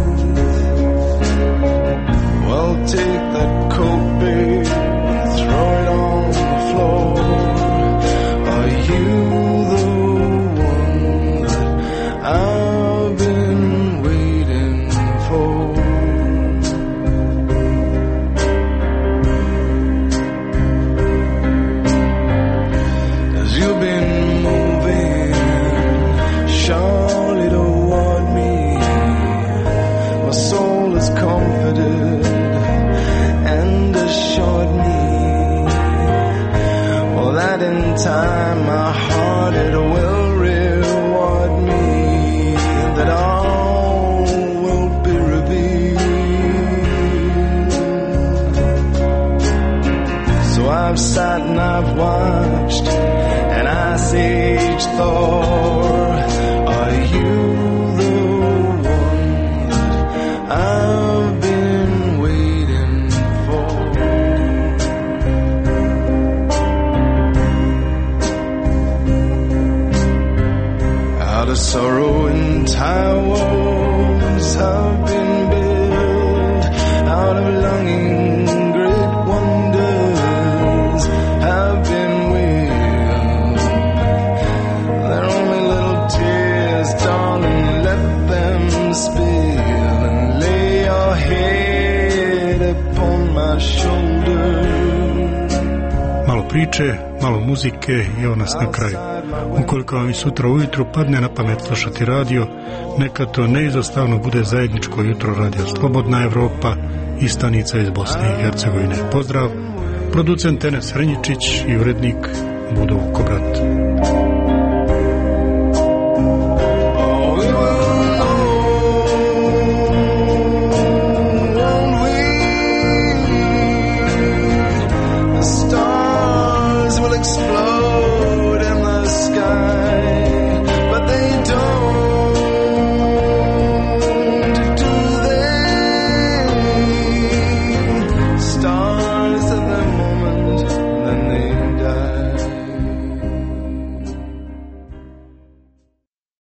Well, take that coat, babe, and throw it on the floor. Are you the one that I've been waiting for? As you've been moving surely toward me, my soul is comforted and assured me, well, that in time my heart it will reward me, that all will be revealed. So I've sat and I've watched and I sage thought, are you the one that I've been waiting for? Out of sorrow entire walls have been built, out of longing great wonders have been willed. They're only little tears, darling, let them spill, and lay your head upon my shoulder. Malo priče, malo muzike i evo nas na kraju. Ukoliko vam i sutra ujutru padne na pamet slušati radio, neka to neizostavno bude zajedničko jutro radija Slobodna Evropa i stanica iz Bosne i Hercegovine. Pozdrav, producent Enes Hrenjičić i urednik Budo Kobrat.